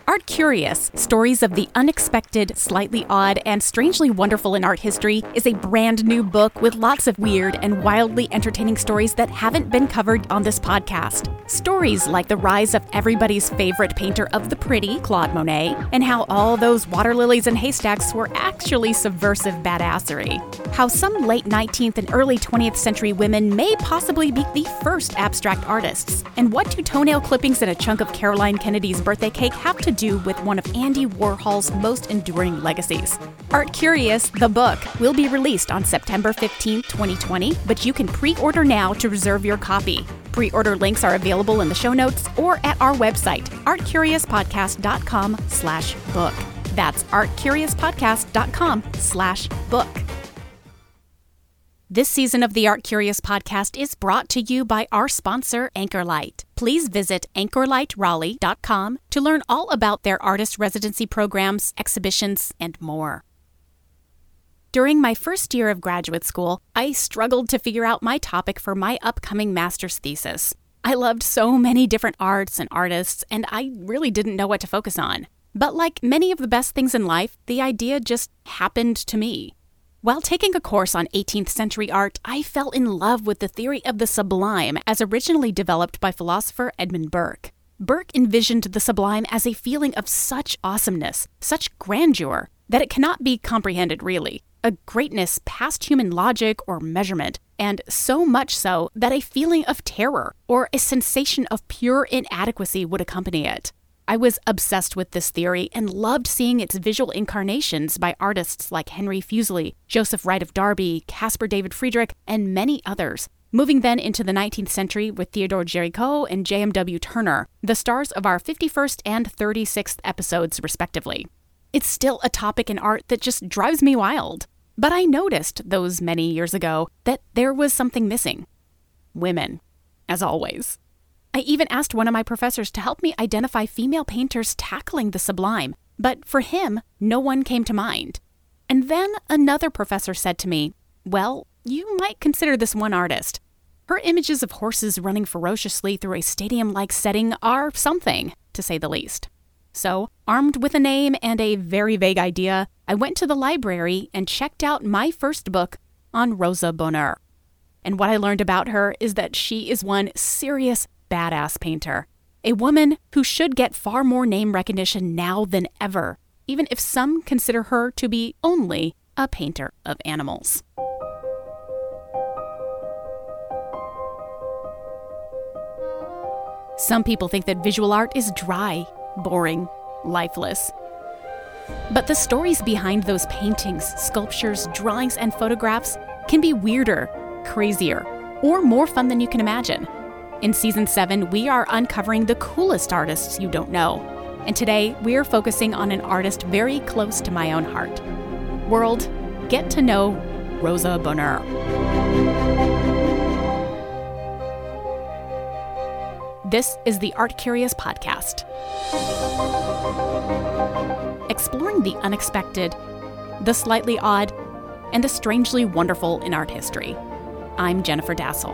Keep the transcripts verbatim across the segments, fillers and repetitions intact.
Art Curious, Stories of the Unexpected, Slightly Odd, and Strangely Wonderful in Art History is a brand new book with lots of weird and wildly entertaining stories that haven't been covered on this podcast. Stories like the rise of everybody's favorite painter of the pretty, Claude Monet, and how all those water lilies and haystacks were actually subversive badassery. How some late nineteenth and early twentieth century women may possibly be the first abstract artists, and what do toenail clippings and a chunk of Caroline Kennedy's birthday cake have to do with one of Andy Warhol's most enduring legacies. Art Curious, the book, will be released on September fifteenth, twenty twenty, but you can pre-order now to reserve your copy. Pre-order links are available in the show notes or at our website, artcuriouspodcast.com slash book. That's artcuriouspodcast.com slash book. This season of the Art Curious podcast is brought to you by our sponsor, Anchorlight. Please visit anchor light raleigh dot com to learn all about their artist residency programs, exhibitions, and more. During my first year of graduate school, I struggled to figure out my topic for my upcoming master's thesis. I loved so many different arts and artists, and I really didn't know what to focus on. But like many of the best things in life, the idea just happened to me. While taking a course on eighteenth century art, I fell in love with the theory of the sublime as originally developed by philosopher Edmund Burke. Burke envisioned the sublime as a feeling of such awesomeness, such grandeur, that it cannot be comprehended really, a greatness past human logic or measurement, and so much so that a feeling of terror or a sensation of pure inadequacy would accompany it. I was obsessed with this theory and loved seeing its visual incarnations by artists like Henry Fuseli, Joseph Wright of Derby, Caspar David Friedrich, and many others. Moving then into the nineteenth century with Theodore Géricault and J M W Turner, the stars of our fifty-first and thirty-sixth episodes respectively. It's still a topic in art that just drives me wild. But I noticed those many years ago that there was something missing. Women, as always. I even asked one of my professors to help me identify female painters tackling the sublime, but for him, no one came to mind. And then another professor said to me, well, you might consider this one artist. Her images of horses running ferociously through a stadium-like setting are something, to say the least. So, armed with a name and a very vague idea, I went to the library and checked out my first book on Rosa Bonheur. And what I learned about her is that she is one serious badass painter, a woman who should get far more name recognition now than ever, even if some consider her to be only a painter of animals. Some people think that visual art is dry, boring, lifeless. But the stories behind those paintings, sculptures, drawings, and photographs can be weirder, crazier, or more fun than you can imagine. In Season seven, we are uncovering the coolest artists you don't know. And today, we're focusing on an artist very close to my own heart. World, get to know Rosa Bonheur. This is the Art Curious podcast. Exploring the unexpected, the slightly odd, and the strangely wonderful in art history. I'm Jennifer Dassel.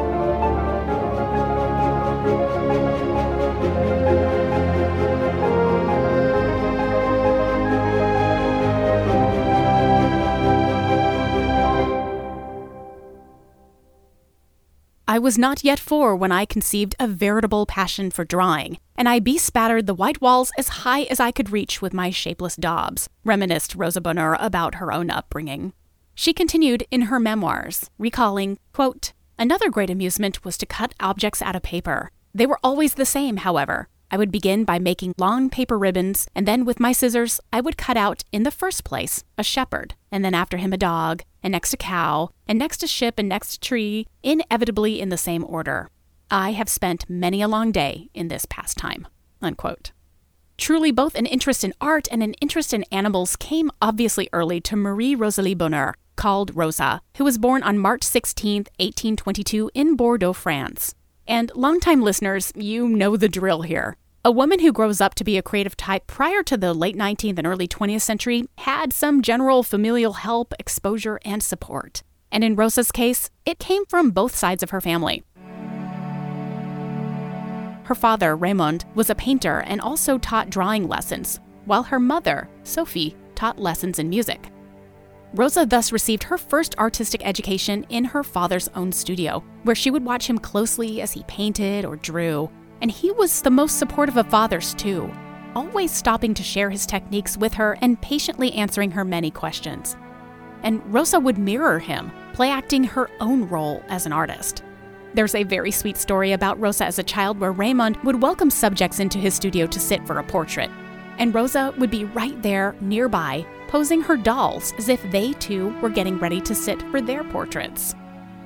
I was not yet four when I conceived a veritable passion for drawing, and I bespattered the white walls as high as I could reach with my shapeless daubs, reminisced Rosa Bonheur about her own upbringing. She continued in her memoirs, recalling, quote, another great amusement was to cut objects out of paper. They were always the same, however. I would begin by making long paper ribbons, and then with my scissors, I would cut out, in the first place, a shepherd, and then after him a dog, and next a cow, and next a ship, and next a tree, inevitably in the same order. I have spent many a long day in this pastime, unquote. Truly, both an interest in art and an interest in animals came obviously early to Marie Rosalie Bonheur, called Rosa, who was born on March sixteenth, eighteen twenty-two in Bordeaux, France. And longtime listeners, you know the drill here. A woman who grows up to be a creative type prior to the late nineteenth and early twentieth century had some general familial help, exposure, and support. And in Rosa's case, it came from both sides of her family. Her father, Raymond, was a painter and also taught drawing lessons, while her mother, Sophie, taught lessons in music. Rosa thus received her first artistic education in her father's own studio, where she would watch him closely as he painted or drew. And he was the most supportive of fathers too, always stopping to share his techniques with her and patiently answering her many questions. And Rosa would mirror him, play-acting her own role as an artist. There's a very sweet story about Rosa as a child where Raymond would welcome subjects into his studio to sit for a portrait. And Rosa would be right there nearby, posing her dolls as if they too were getting ready to sit for their portraits.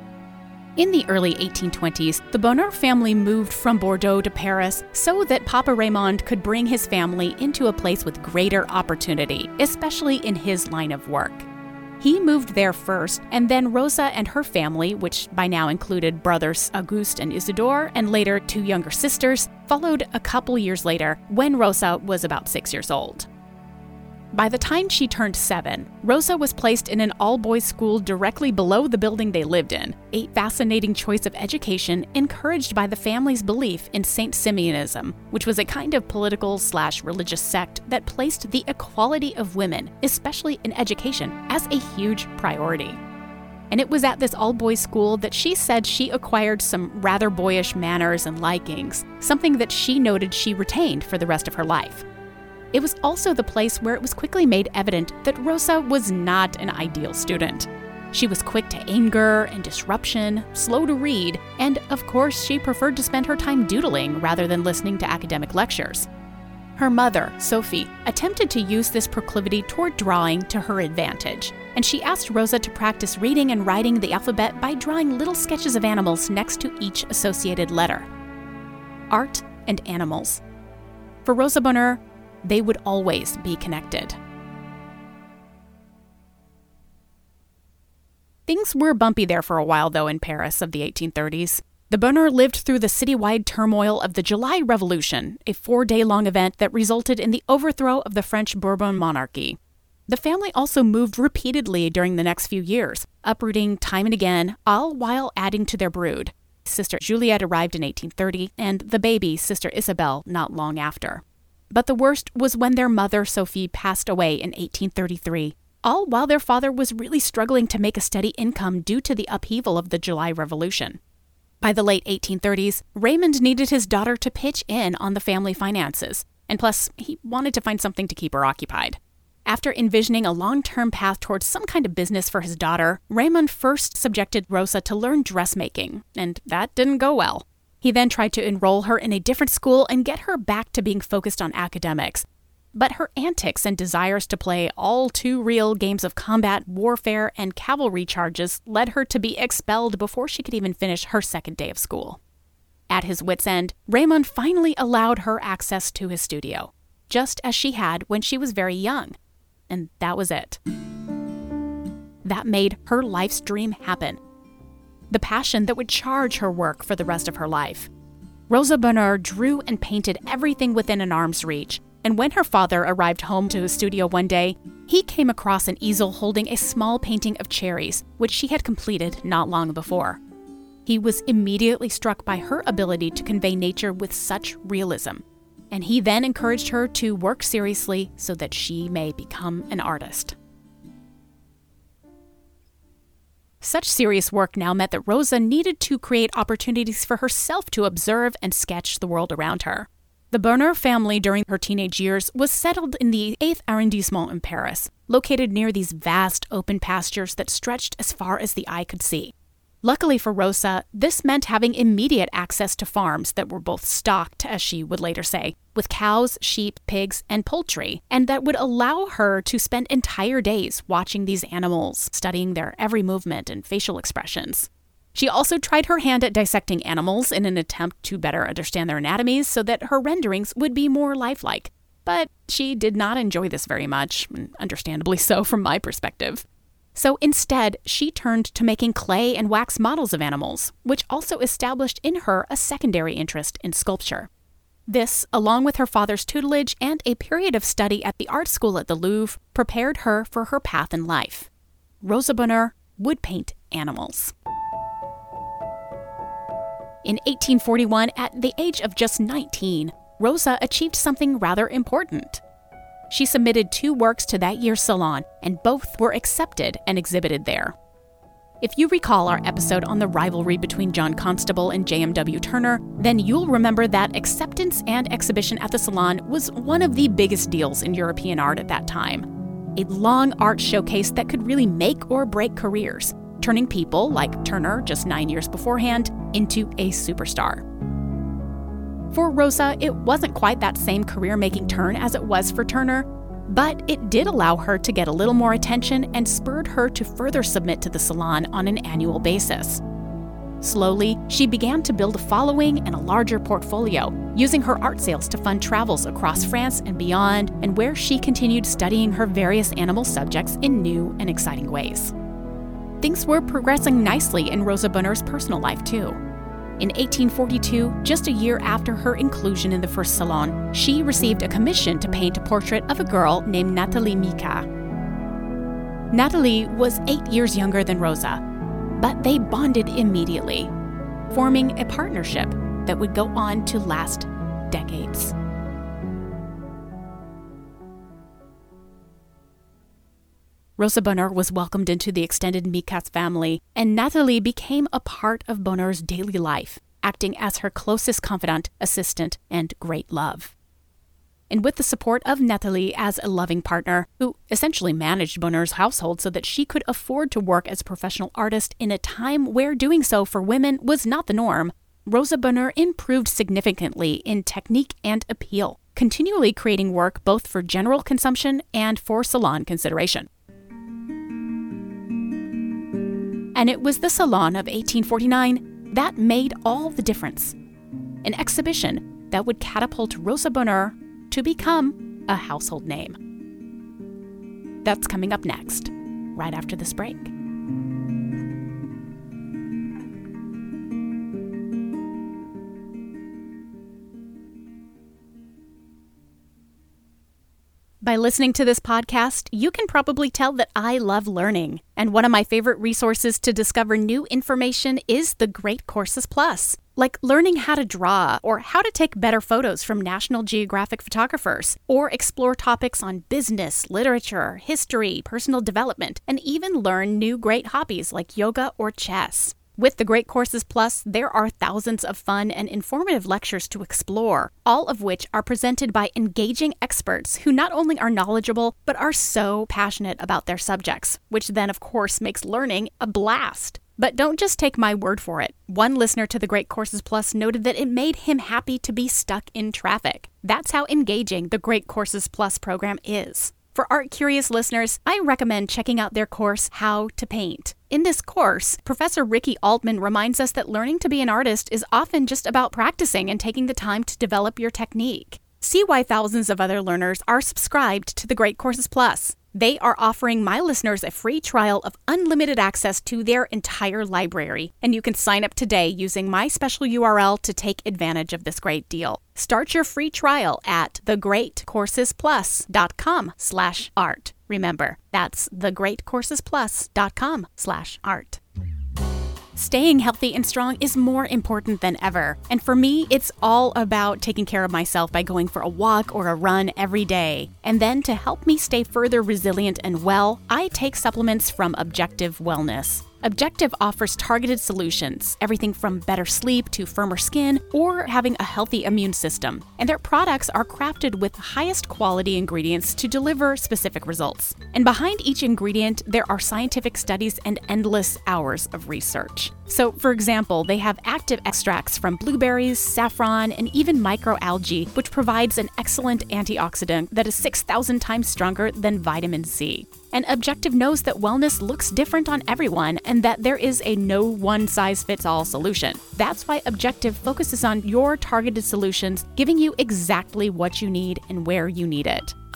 In the early eighteen twenties, the Bonheur family moved from Bordeaux to Paris so that Papa Raymond could bring his family into a place with greater opportunity, especially in his line of work. He moved there first, and then Rosa and her family, which by now included brothers Auguste and Isidore, and later two younger sisters, followed a couple years later when Rosa was about six years old. By the time she turned seven, Rosa was placed in an all-boys school directly below the building they lived in, a fascinating choice of education encouraged by the family's belief in Saint Simeonism, which was a kind of political slash religious sect that placed the equality of women, especially in education, as a huge priority. And it was at this all-boys school that she said she acquired some rather boyish manners and likings, something that she noted she retained for the rest of her life. It was also the place where it was quickly made evident that Rosa was not an ideal student. She was quick to anger and disruption, slow to read, and of course she preferred to spend her time doodling rather than listening to academic lectures. Her mother, Sophie, attempted to use this proclivity toward drawing to her advantage, and she asked Rosa to practice reading and writing the alphabet by drawing little sketches of animals next to each associated letter. Art and animals. For Rosa Bonheur, they would always be connected. Things were bumpy there for a while, though, in Paris of the eighteen thirties. The Bonheur lived through the citywide turmoil of the July Revolution, a four-day-long event that resulted in the overthrow of the French Bourbon monarchy. The family also moved repeatedly during the next few years, uprooting time and again, all while adding to their brood. Sister Juliette arrived in eighteen thirty, and the baby, Sister Isabelle, not long after. But the worst was when their mother, Sophie, passed away in eighteen thirty-three, all while their father was really struggling to make a steady income due to the upheaval of the July Revolution. By the late eighteen thirties, Raymond needed his daughter to pitch in on the family finances, and plus, he wanted to find something to keep her occupied. After envisioning a long-term path towards some kind of business for his daughter, Raymond first subjected Rosa to learn dressmaking, and that didn't go well. He then tried to enroll her in a different school and get her back to being focused on academics. But her antics and desires to play all too real games of combat, warfare, and cavalry charges led her to be expelled before she could even finish her second day of school. At his wit's end, Raymond finally allowed her access to his studio, just as she had when she was very young. And that was it. That made her life's dream happen. The passion that would charge her work for the rest of her life. Rosa Bonheur drew and painted everything within an arm's reach, and when her father arrived home to his studio one day, he came across an easel holding a small painting of cherries, which she had completed not long before. He was immediately struck by her ability to convey nature with such realism, and he then encouraged her to work seriously so that she may become an artist. Such serious work now meant that Rosa needed to create opportunities for herself to observe and sketch the world around her. The Bonheur family during her teenage years was settled in the eighth arrondissement in Paris, located near these vast open pastures that stretched as far as the eye could see. Luckily for Rosa, this meant having immediate access to farms that were both stocked, as she would later say, with cows, sheep, pigs, and poultry, and that would allow her to spend entire days watching these animals, studying their every movement and facial expressions. She also tried her hand at dissecting animals in an attempt to better understand their anatomies so that her renderings would be more lifelike. But she did not enjoy this very much, understandably so from my perspective. So instead, she turned to making clay and wax models of animals, which also established in her a secondary interest in sculpture. This, along with her father's tutelage and a period of study at the art school at the Louvre, prepared her for her path in life. Rosa Bonheur would paint animals. In eighteen forty-one, at the age of just nineteen, Rosa achieved something rather important. She submitted two works to that year's salon, and both were accepted and exhibited there. If you recall our episode on the rivalry between John Constable and J M W Turner, then you'll remember that acceptance and exhibition at the Salon was one of the biggest deals in European art at that time. A long art showcase that could really make or break careers, turning people like Turner just nine years beforehand into a superstar. For Rosa, it wasn't quite that same career-making turn as it was for Turner, but it did allow her to get a little more attention and spurred her to further submit to the Salon on an annual basis. Slowly, she began to build a following and a larger portfolio, using her art sales to fund travels across France and beyond, and where she continued studying her various animal subjects in new and exciting ways. Things were progressing nicely in Rosa Bonheur's personal life, too. In eighteen forty-two, just a year after her inclusion in the first Salon, she received a commission to paint a portrait of a girl named Nathalie Mika. Nathalie was eight years younger than Rosa, but they bonded immediately, forming a partnership that would go on to last decades. Rosa Bonheur was welcomed into the extended Mika's family, and Nathalie became a part of Bonheur's daily life, acting as her closest confidant, assistant, and great love. And with the support of Nathalie as a loving partner, who essentially managed Bonheur's household so that she could afford to work as a professional artist in a time where doing so for women was not the norm, Rosa Bonheur improved significantly in technique and appeal, continually creating work both for general consumption and for salon consideration. And it was the Salon of eighteen forty-nine that made all the difference. An exhibition that would catapult Rosa Bonheur to become a household name. That's coming up next, right after this break. By listening to this podcast, you can probably tell that I love learning. And one of my favorite resources to discover new information is the Great Courses Plus. Like learning how to draw, or how to take better photos from National Geographic photographers, or explore topics on business, literature, history, personal development, and even learn new great hobbies like yoga or chess. With the Great Courses Plus, there are thousands of fun and informative lectures to explore, all of which are presented by engaging experts who not only are knowledgeable, but are so passionate about their subjects, which then, of course, makes learning a blast. But don't just take my word for it. One listener to the Great Courses Plus noted that it made him happy to be stuck in traffic. That's how engaging the Great Courses Plus program is. For art-curious listeners, I recommend checking out their course, How to Paint. In this course, Professor Ricky Altman reminds us that learning to be an artist is often just about practicing and taking the time to develop your technique. See why thousands of other learners are subscribed to the Great Courses Plus. They are offering my listeners a free trial of unlimited access to their entire library, and you can sign up today using my special U R L to take advantage of this great deal. Start your free trial at thegreatcoursesplus.com slash art. Remember, that's thegreatcoursesplus.com slash art. Staying healthy and strong is more important than ever. And for me, it's all about taking care of myself by going for a walk or a run every day. And then to help me stay further resilient and well, I take supplements from Objective Wellness. Objective offers targeted solutions, everything from better sleep to firmer skin or having a healthy immune system. And their products are crafted with the highest quality ingredients to deliver specific results. And behind each ingredient, there are scientific studies and endless hours of research. So, for example, they have active extracts from blueberries, saffron, and even microalgae, which provides an excellent antioxidant that is six thousand times stronger than vitamin C. And Objective knows that wellness looks different on everyone and that there is a no one-size-fits-all solution. That's why Objective focuses on your targeted solutions, giving you exactly what you need and where you need it.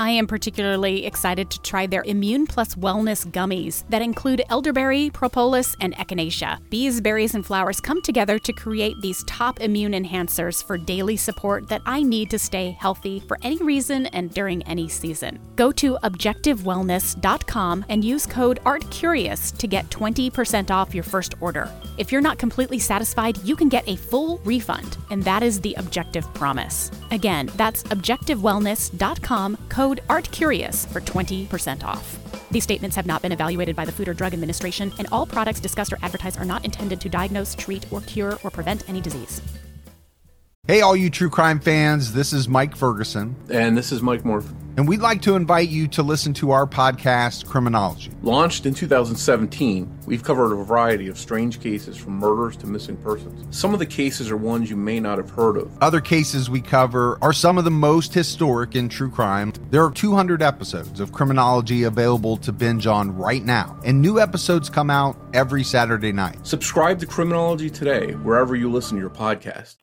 I am particularly excited to try their Immune Plus Wellness Gummies that include elderberry, propolis, and echinacea. These berries and flowers come together to create these top immune enhancers for daily support that I need to stay healthy for any reason and during any season. Go to objective wellness dot com and use code ARTCurious to get twenty percent off your first order. If you're not completely satisfied, you can get a full refund, and that is the Objective promise. Again, that's objective wellness dot com, code ARTCurious for twenty percent off. These statements have not been evaluated by the Food or Drug Administration, and all products discussed or advertised are not intended to diagnose, treat, or cure, or prevent any disease. Hey, all you true crime fans, this is Mike Ferguson. And this is Mike Morphin. And we'd like to invite you to listen to our podcast, Criminology. Launched in two thousand seventeen, we've covered a variety of strange cases from murders to missing persons. Some of the cases are ones you may not have heard of. Other cases we cover are some of the most historic in true crime. There are two hundred episodes of Criminology available to binge on right now, and new episodes come out every Saturday night. Subscribe to Criminology today, wherever you listen to your podcast.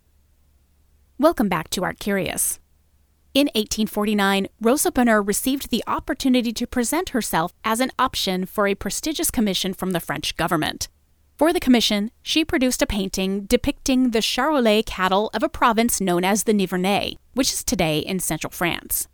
Welcome back to Art Curious. In eighteen forty-nine, Rosa Bonheur received the opportunity to present herself as an option for a prestigious commission from the French government. For the commission, she produced a painting depicting the Charolais cattle of a province known as the Nivernais, which is today in central France.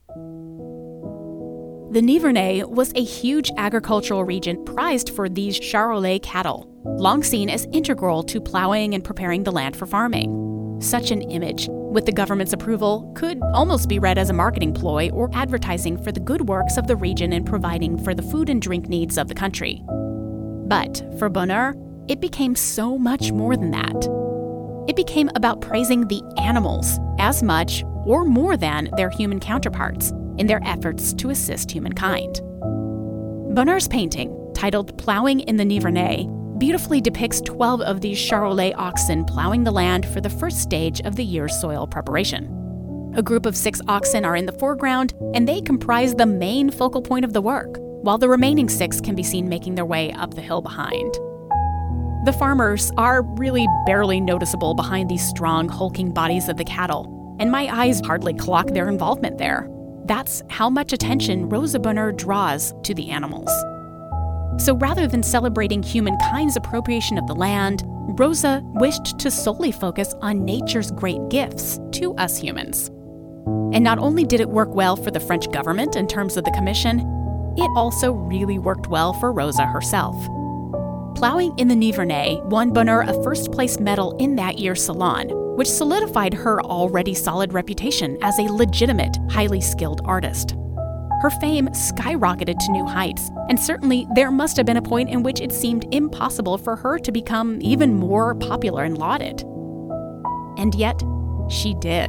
The Nivernais was a huge agricultural region prized for these Charolais cattle, long seen as integral to plowing and preparing the land for farming. Such an image, with the government's approval, could almost be read as a marketing ploy or advertising for the good works of the region in providing for the food and drink needs of the country. But for Bonheur, it became so much more than that. It became about praising the animals as much or more than their human counterparts in their efforts to assist humankind. Bonheur's painting, titled Plowing in the Nivernais, beautifully depicts twelve of these Charolais oxen plowing the land for the first stage of the year's soil preparation. A group of six oxen are in the foreground, and they comprise the main focal point of the work, while the remaining six can be seen making their way up the hill behind. The farmers are really barely noticeable behind these strong, hulking bodies of the cattle, and my eyes hardly clock their involvement there. That's how much attention Rosa Bonheur draws to the animals. So rather than celebrating humankind's appropriation of the land, Rosa wished to solely focus on nature's great gifts to us humans. And not only did it work well for the French government in terms of the commission, it also really worked well for Rosa herself. Plowing in the Nivernais won Bonheur a first-place medal in that year's salon, which solidified her already solid reputation as a legitimate, highly skilled artist. Her fame skyrocketed to new heights, and certainly there must have been a point in which it seemed impossible for her to become even more popular and lauded. And yet, she did.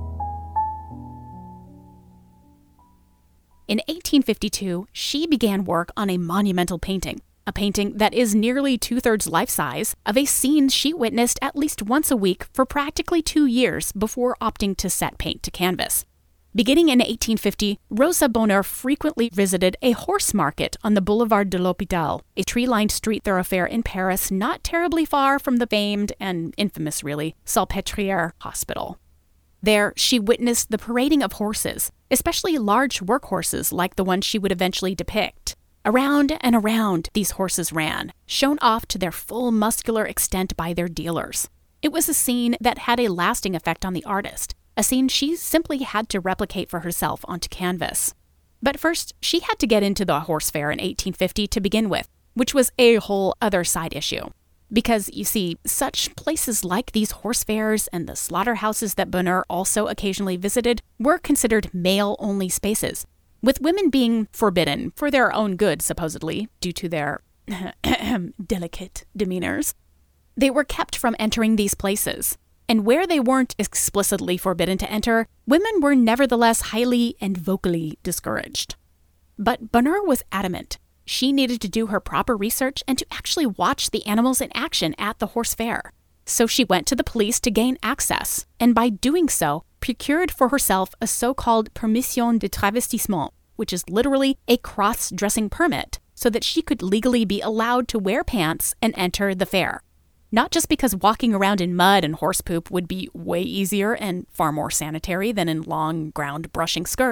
In eighteen fifty-two, she began work on a monumental painting, a painting that is nearly two-thirds life-size, of a scene she witnessed at least once a week for practically two years before opting to set paint to canvas. Beginning in eighteen fifty, Rosa Bonheur frequently visited a horse market on the Boulevard de l'Hôpital, a tree-lined street thoroughfare in Paris not terribly far from the famed, and infamous really, Salpêtrière Hospital. There, she witnessed the parading of horses, especially large workhorses like the one she would eventually depict. Around and around these horses ran, shown off to their full muscular extent by their dealers. It was a scene that had a lasting effect on the artist, a scene she simply had to replicate for herself onto canvas. But first, she had to get into the horse fair in eighteen fifty to begin with, which was a whole other side issue. Because, you see, such places like these horse fairs and the slaughterhouses that Bonheur also occasionally visited were considered male-only spaces, with women being forbidden for their own good, supposedly, due to their delicate demeanors. They were kept from entering these places. And where they weren't explicitly forbidden to enter, women were nevertheless highly and vocally discouraged. But Bonheur was adamant. She needed to do her proper research and to actually watch the animals in action at the horse fair. So she went to the police to gain access, and by doing so, procured for herself a so-called permission de travestissement, which is literally a cross-dressing permit, so that she could legally be allowed to wear pants and enter the fair. Not just because walking around in mud and horse poop would be way easier and far more sanitary than in long ground brushing skirts,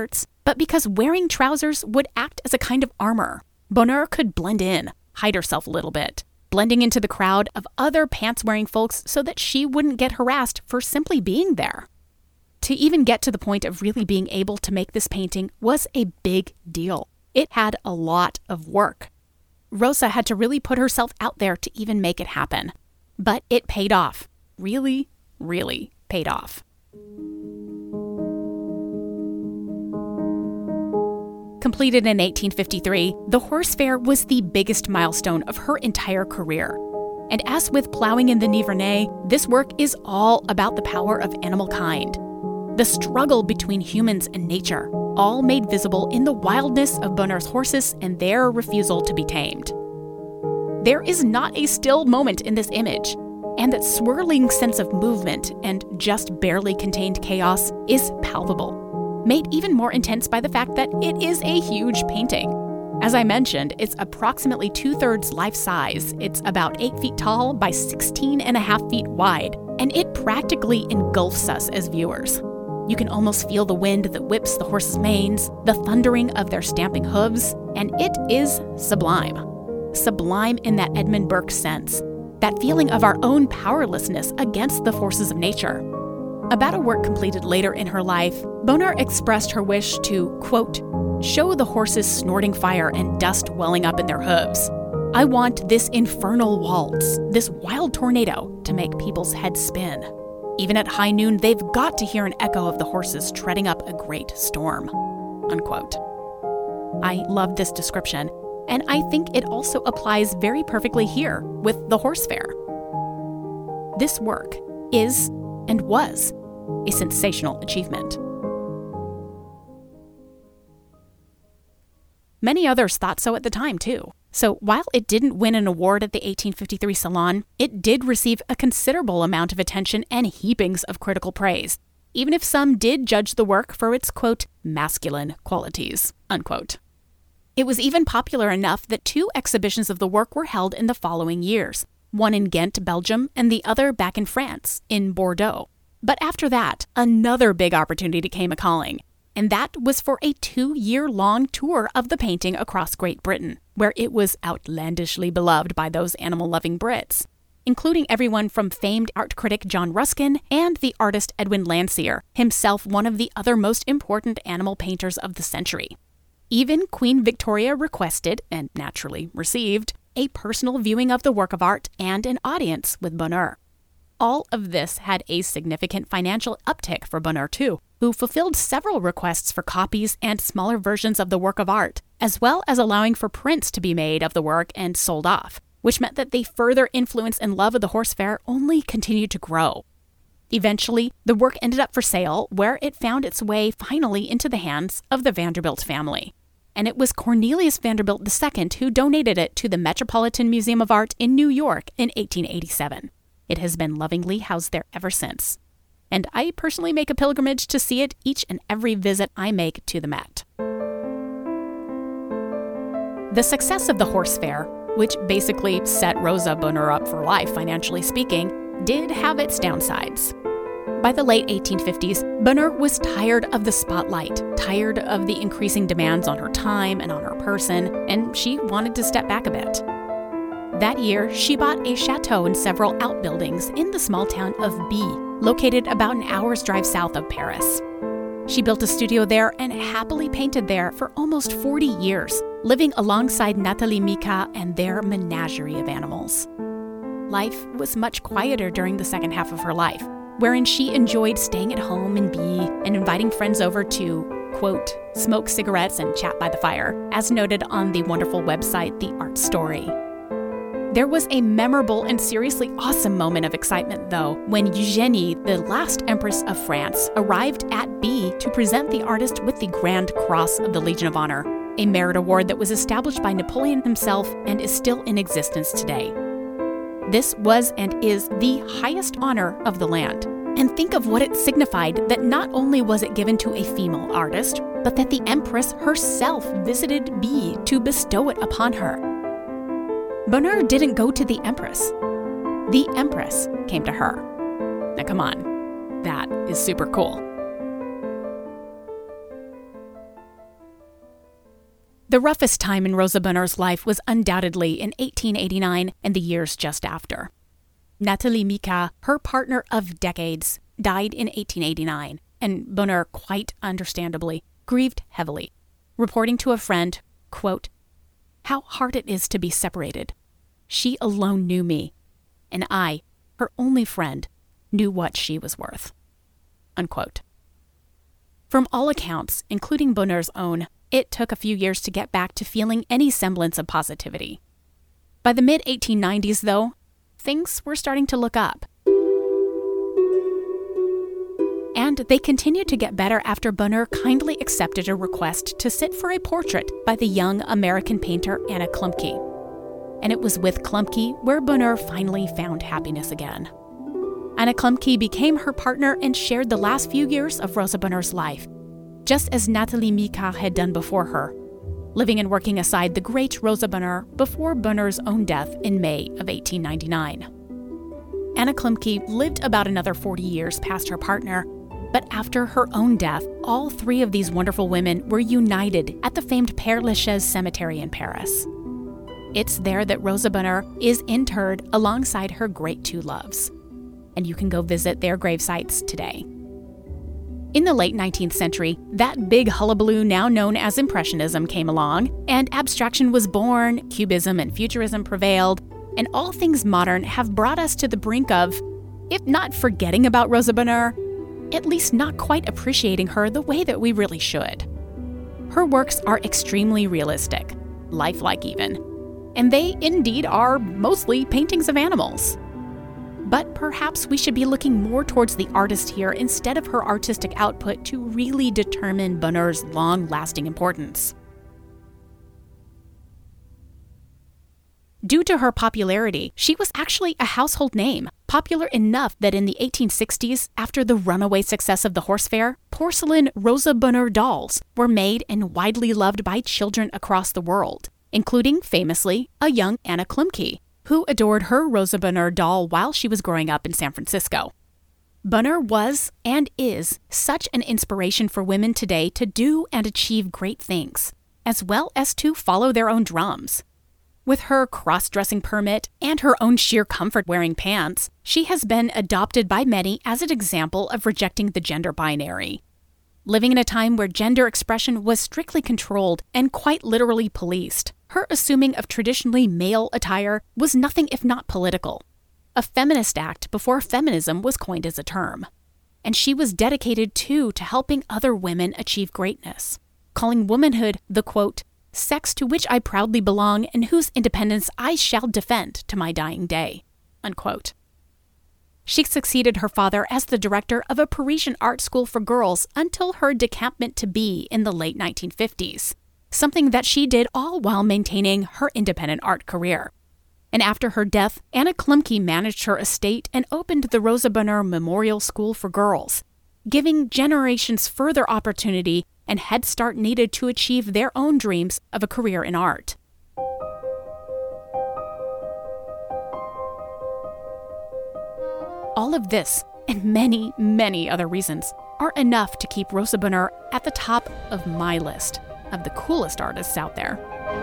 but because wearing trousers would act as a kind of armor. Bonheur could blend in, hide herself a little bit, blending into the crowd of other pants-wearing folks so that she wouldn't get harassed for simply being there. To even get to the point of really being able to make this painting was a big deal. It had a lot of work. Rosa had to really put herself out there to even make it happen. But it paid off. Really, really paid off. Completed in eighteen fifty-three, the Horse Fair was the biggest milestone of her entire career. And as with Plowing in the Nivernais, this work is all about the power of animal kind. The struggle between humans and nature, all made visible in the wildness of Bonheur's horses and their refusal to be tamed. There is not a still moment in this image, and that swirling sense of movement and just barely contained chaos is palpable, made even more intense by the fact that it is a huge painting. As I mentioned, it's approximately two-thirds life-size. It's about eight feet tall by sixteen and a half feet wide, and it practically engulfs us as viewers. You can almost feel the wind that whips the horses' manes, the thundering of their stamping hooves, and it is sublime. Sublime in that Edmund Burke sense, that feeling of our own powerlessness against the forces of nature. About a work completed later in her life, Bonheur expressed her wish to, quote, show the horses snorting fire and dust welling up in their hooves. I want this infernal waltz, this wild tornado, to make people's heads spin. Even at high noon, they've got to hear an echo of the horses treading up a great storm, unquote. I love this description, and I think it also applies very perfectly here with the Horse Fair. This work is and was a sensational achievement. Many others thought so at the time, too. So while it didn't win an award at the eighteen fifty-three Salon, it did receive a considerable amount of attention and heapings of critical praise, even if some did judge the work for its, quote, masculine qualities, unquote. It was even popular enough that two exhibitions of the work were held in the following years, one in Ghent, Belgium, and the other back in France, in Bordeaux. But after that, another big opportunity came a-calling, and that was for a two-year-long tour of the painting across Great Britain, where it was outlandishly beloved by those animal-loving Brits, including everyone from famed art critic John Ruskin and the artist Edwin Landseer, himself one of the other most important animal painters of the century. Even Queen Victoria requested, and naturally received, a personal viewing of the work of art and an audience with Bonheur. All of this had a significant financial uptick for Bonheur too, who fulfilled several requests for copies and smaller versions of the work of art, as well as allowing for prints to be made of the work and sold off, which meant that the further influence and love of the Horse Fair only continued to grow. Eventually, the work ended up for sale, where it found its way finally into the hands of the Vanderbilt family. And it was Cornelius Vanderbilt the Second who donated it to the Metropolitan Museum of Art in New York in eighteen eighty-seven. It has been lovingly housed there ever since. And I personally make a pilgrimage to see it each and every visit I make to the Met. The success of the Horse Fair, which basically set Rosa Bonheur up for life, financially speaking, did have its downsides. By the late eighteen fifties, Bonheur was tired of the spotlight, tired of the increasing demands on her time and on her person, and she wanted to step back a bit. That year, she bought a chateau and several outbuildings in the small town of By, located about an hour's drive south of Paris. She built a studio there and happily painted there for almost forty years, living alongside Nathalie Mika and their menagerie of animals. Life was much quieter during the second half of her life, wherein she enjoyed staying at home in By and inviting friends over to, quote, smoke cigarettes and chat by the fire, as noted on the wonderful website The Art Story. There was a memorable and seriously awesome moment of excitement, though, when Eugénie, the last Empress of France, arrived at By to present the artist with the Grand Cross of the Legion of Honor, a merit award that was established by Napoleon himself and is still in existence today. This was and is the highest honor of the land. And think of what it signified that not only was it given to a female artist, but that the Empress herself visited By to bestow it upon her. Bonheur didn't go to the Empress. The Empress came to her. Now come on, that is super cool. The roughest time in Rosa Bonheur's life was undoubtedly in eighteen eighty-nine and the years just after. Nathalie Mika, her partner of decades, died in eighteen eighty-nine, and Bonheur, quite understandably, grieved heavily, reporting to a friend, quote, "How hard it is to be separated. She alone knew me, and I, her only friend, knew what she was worth." Unquote. From all accounts, including Bonheur's own, it took a few years to get back to feeling any semblance of positivity. By the mid eighteen nineties, though, things were starting to look up. And they continued to get better after Bonheur kindly accepted a request to sit for a portrait by the young American painter Anna Klumpke. And it was with Klumpke where Bonheur finally found happiness again. Anna Klumpke became her partner and shared the last few years of Rosa Bonheur's life, just as Nathalie Mika had done before her, living and working aside the great Rosa Bonheur before Bonheur's own death in May of eighteen ninety-nine. Anna Klumpke lived about another forty years past her partner, but after her own death, all three of these wonderful women were united at the famed Père Lachaise Cemetery in Paris. It's there that Rosa Bonheur is interred alongside her great two loves, and you can go visit their gravesites today. In the late nineteenth century, that big hullabaloo now known as Impressionism came along, and abstraction was born, Cubism and Futurism prevailed, and all things modern have brought us to the brink of, if not forgetting about Rosa Bonheur, at least not quite appreciating her the way that we really should. Her works are extremely realistic, lifelike even, and they indeed are mostly paintings of animals. But perhaps we should be looking more towards the artist here instead of her artistic output to really determine Bonheur's long-lasting importance. Due to her popularity, she was actually a household name, popular enough that in the eighteen sixties, after the runaway success of the Horse Fair, porcelain Rosa Bonheur dolls were made and widely loved by children across the world, including, famously, a young Anna Klumpke, who adored her Rosa Bonheur doll while she was growing up in San Francisco. Bonheur was, and is, such an inspiration for women today to do and achieve great things, as well as to follow their own drums. With her cross-dressing permit and her own sheer comfort wearing pants, she has been adopted by many as an example of rejecting the gender binary. Living in a time where gender expression was strictly controlled and quite literally policed, her assuming of traditionally male attire was nothing if not political. A feminist act before feminism was coined as a term. And she was dedicated, too, to helping other women achieve greatness, calling womanhood the, quote, "sex to which I proudly belong and whose independence I shall defend to my dying day," unquote. She succeeded her father as the director of a Parisian art school for girls until her decampment to be in the late nineteen fifties, something that she did all while maintaining her independent art career. And after her death, Anna Klumpke managed her estate and opened the Rosa Bonheur Memorial School for Girls, giving generations further opportunity and head start needed to achieve their own dreams of a career in art. All of this, and many, many other reasons, are enough to keep Rosa Bonheur at the top of my list of the coolest artists out there.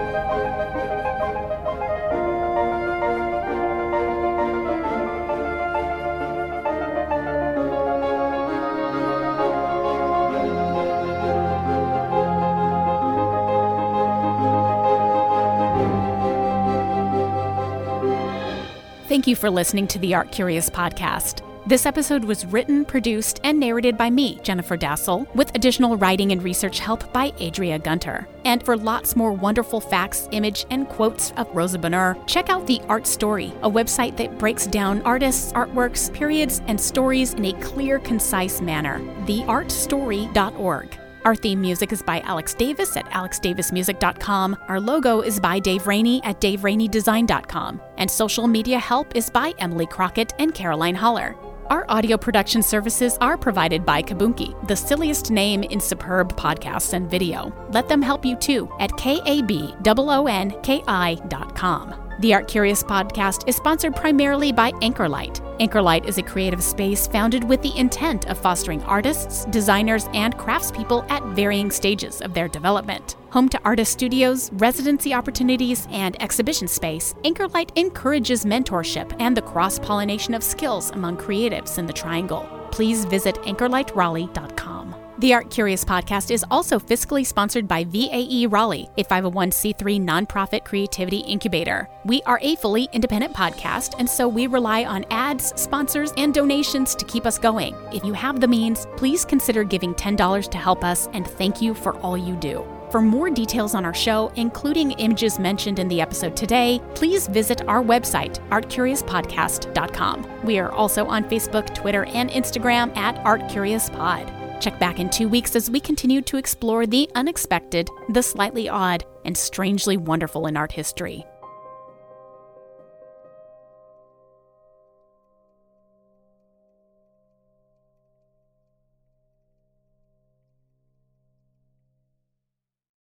Thank you for listening to the Art Curious podcast. This episode was written, produced, and narrated by me, Jennifer Dassel, with additional writing and research help by Adria Gunter. And for lots more wonderful facts, image, and quotes of Rosa Bonheur, check out The Art Story, a website that breaks down artists, artworks, periods, and stories in a clear, concise manner. the art story dot org. Our theme music is by Alex Davis at alex davis music dot com. Our logo is by Dave Rainey at dave rainey design dot com. And social media help is by Emily Crockett and Caroline Holler. Our audio production services are provided by Kabunki, the silliest name in superb podcasts and video. Let them help you too at K A B O O N K I dot com. The Art Curious podcast is sponsored primarily by Anchorlight. Anchorlight is a creative space founded with the intent of fostering artists, designers, and craftspeople at varying stages of their development. Home to artist studios, residency opportunities, and exhibition space, Anchorlight encourages mentorship and the cross-pollination of skills among creatives in the Triangle. Please visit anchorlight raleigh dot com. The Art Curious podcast is also fiscally sponsored by V A E Raleigh, a five oh one c three nonprofit creativity incubator. We are a fully independent podcast, and so we rely on ads, sponsors, and donations to keep us going. If you have the means, please consider giving ten dollars to help us, and thank you for all you do. For more details on our show, including images mentioned in the episode today, please visit our website, art curious podcast dot com. We are also on Facebook, Twitter, and Instagram at art curious pod. Check back in two weeks as we continue to explore the unexpected, the slightly odd, and strangely wonderful in art history.